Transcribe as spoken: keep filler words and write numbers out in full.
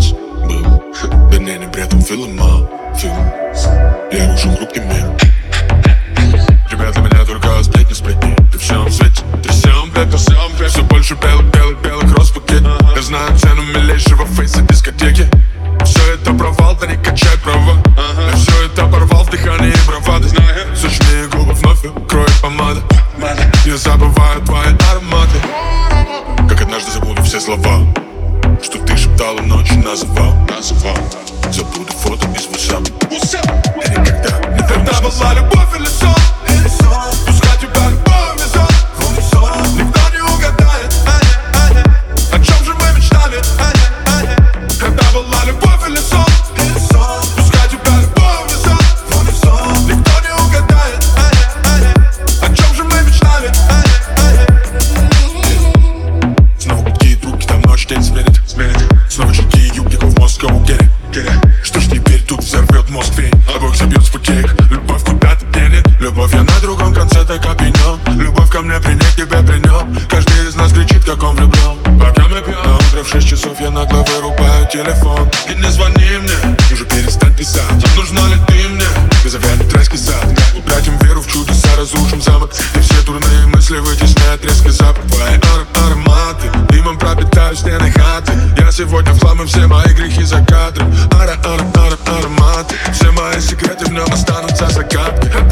нас был. Вернее, не бред, он филом мал. Я рушу группки мир. Ребят, для меня только сплетни, сплетни. Ты в всем свете, трясем пепел. Все больше белых, белых, белых роз в пакете. Я знаю цену милейшего фейса дискотеки. Все это провал, да не качай права. Я все это порвал в дыхании и бравады. Сочнее губы вновь кроет помада. Я забываю твои ароматы, как однажды забуду все слова, что ты шептала ночью, называл. Забуду фото из WhatsApp. Я никогда не вернусь. Это была любовь или сон? Пускай тебя любовь везет. Никто не угадает, о чем же мы мечтали. Это была любовь или сон? Пускай тебя любовь везет. Никто не угадает, о чем же мы мечтали. Снова гудки, руки, там ночь, день сменит. Снова чулки, юбки, в Москву, get it. Что ж теперь тут взорвет мозг фень? Обоих забьет с пути их. Любовь куда-то денет. Любовь, я на другом конце, так опьянен. Любовь ко мне при ней, тебя при нем. Каждый из нас кричит, как он влюблен. Пока мы пьем, на утро в шесть часов я нагло вырубаю телефон. И не звони мне, уже перестань писать. Нужна ли ты мне? Без авиальный райский сад. Утратим веру в чудеса, разрушим замок. И все дурные мысли вытесняет резкий запах. Твои ар ароматы, дымом пропитаю стены хаты. Я сегодня в хлам, и все мои грехи за кадром. Ара ара ара ароматы, все мои секреты в нем останутся загадкой.